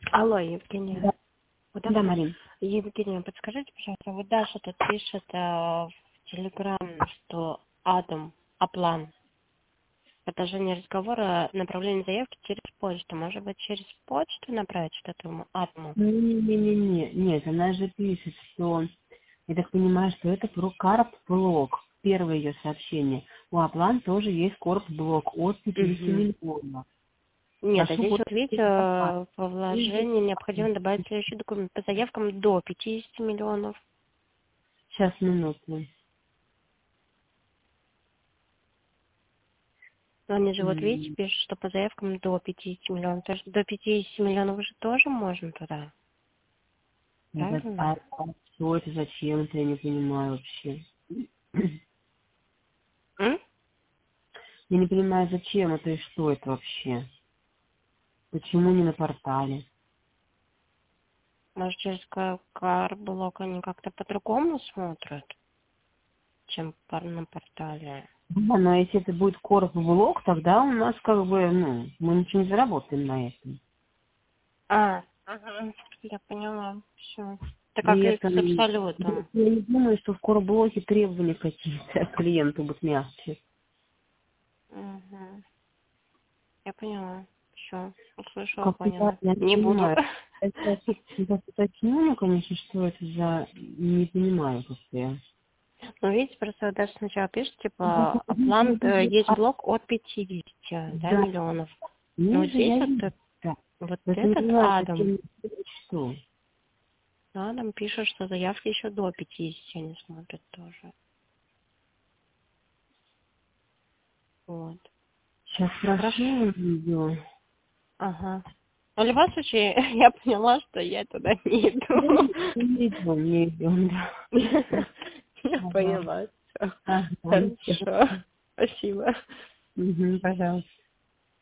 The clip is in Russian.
Алло, Евгения. Да, да, Марин. Евгения, подскажите, пожалуйста, вот Даша тут пишет в Телеграм, что Аплан. Продолжение разговора, направление заявки через почту. Может быть, через почту направить что-то ему, Атому? Не, нет, она же пишет, что, я так понимаю, что это про карп-блок. Первое ее сообщение. У Аплан тоже есть корп-блок от 50 Угу. миллионов. Нет, а Прошу здесь вот видите, пользоваться. по вложению необходимо добавить следующий документ по заявкам до 50 миллионов. Сейчас, минуту. Но они же вот видите, М, пишут, что по заявкам до 50 миллионов. То есть до 50 миллионов уже тоже можно туда, А правильно? что это, зачем это, я не понимаю вообще. М? Я не понимаю, зачем это и что это вообще. Почему не на портале? Может, через карблок они как-то по-другому смотрят, чем на портале? Да, но если это будет корп-блок, тогда у нас как бы, мы ничего не заработаем на этом. Ага, я поняла, все. Это как При и с этом абсолютом. я не думаю, что в корблоке требования какие-то от клиента будут мягче. Угу. Я поняла. Все, услышала, Как-то поняла. я не Не буду. понимаю. Это уточню, конечно, что это за... Не понимаю как-то я. Ну, видите, просто вы даже сначала пишете, типа, план, есть блок от 50, да, Да, миллионов. Но вот ниже здесь я вот, вижу. Да. вот Просто не этот понимаю, Адам, зачем что. Адам пишет, что заявки еще до 50 они смотрят тоже. Вот. Сейчас Хорошо. прошу видео. Ага. В любом случае, я поняла, что я туда не Да, иду. не идем, да. Я Ага. поняла. Все. Ага. Хорошо. Спасибо. Пожалуйста.